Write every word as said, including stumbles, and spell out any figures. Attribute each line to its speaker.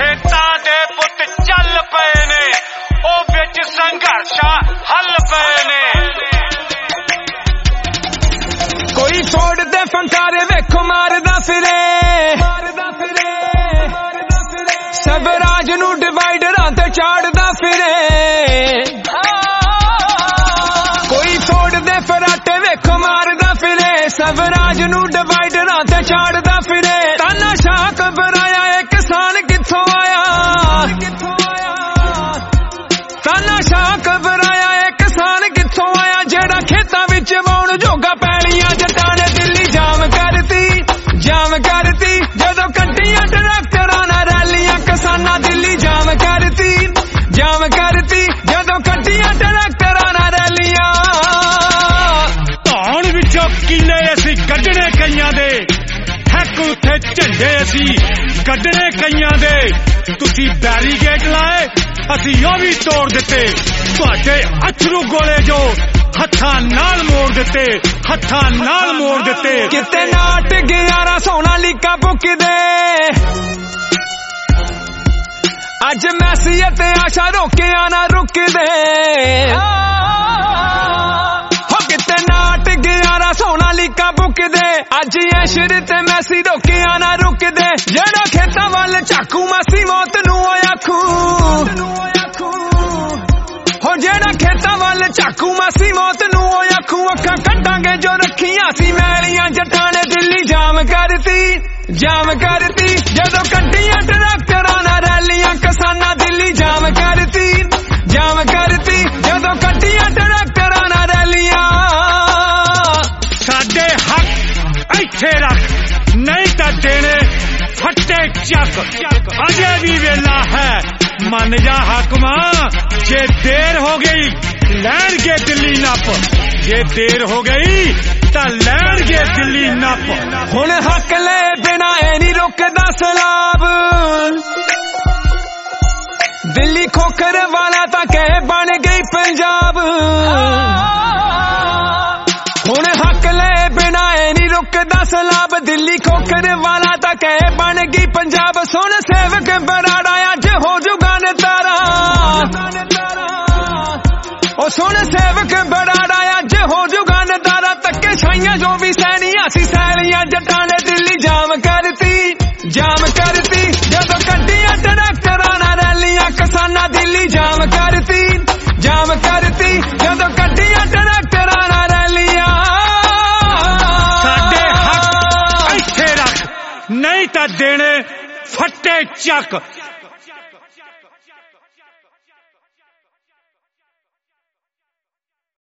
Speaker 1: खेतां दे पुत चल पए ने ओ विच संघर्षां हल पए ने
Speaker 2: कोई फोड़ दे फंकारे वेखो मारदा फिरे सबराज नू डिवाइडरां ते चाड़दा फिरे कोई फोड़ दे फराटे वेखो मारदा फिरे सबराज नू डिवाइडरां ते चाड़दा फिरे तानाशाह घबराया ए किसान कित्थों आया तानाशाह घबराया ए किसान कित्थों आया जेड़ा खेतां विच वाउण जोगा पैलियां जट्टां ने दिल्ली जाम करती जाम करती जदों कट्टियां ट्रैक्टरां नाल रैलियां किसानां दिल्ली जाम करती जाम करती जदों कट्टियां ट्रैक्टरां नाल रैलियां
Speaker 1: धौण विचों किले असीं कड्ढणे कईयां दे हैक उत्थे झंडे असीं कड्ढणे कईयां दे तुसीं बैरीगेट लाए असीं ओ भी तोड़ दित्ते तुहाडे अथरू गोले जो हत्थां नाल मोड़ दित्ते हत्थां नाल मोड़ दित्ते
Speaker 2: किते नाट ग्यारह सोना लीका पुकदे अज मैसी ते आशा रोकिया ना रुकदे हो किते नाट ग्यारह सोना लीका पुकदे अज ऐशर ते मैसी रोकिया ना रुकदे जेड़ा खेतां वल चाकू मासी मौत नू आखू हो जेड़ा खेतां वल चाकू मासी मौत नू आखू अखां कड्डांगे जो रखियां सी मैलियां जट्टां ने दिल्ली जाम करती जाम करती जदों कड्डियां ट्रैक्टरां नाल रैलियां किसानां दिल्ली जाम करती जाम करती जदों कड्डियां ट्रैक्टरां नाल रैलियां
Speaker 1: साडे हक इत्थे रख नहीं तां देने फट्टे चक अजे भी वेला है मन जा हकमा जे देर हो गई लैण के दिल्ली नप जे देर हो गई तां लैण के दिल्ली नप
Speaker 2: हुण हक ले बिना ए नहीं रुकदा सलाब दिल्ली खोखर वाला तां कह बन गई पंजाब हुण हक ले बिना ए नहीं रुकदा सलाब दिल्ली खोखर वाला तां कह बन गई पंजाब सुन सेवक बराड़ा अज हो जुगा ने तारा ओ सुन सेवक बराड़ा अज हो जुगा ने तारा तक्के छाइयां जो भी सैनियां सी सैलियां जट्टां ने दिल्ली जाम करती जाम करती जदों कड्डियां ट्रैक्टरां नाल रैलियां किसानां दिल्ली जाम करती जाम करती जदों कड्डियां ट्रैक्टरां नाल रैलियां
Speaker 1: साडे हक इत्थे रख नहीं तां देने फट्टे चक।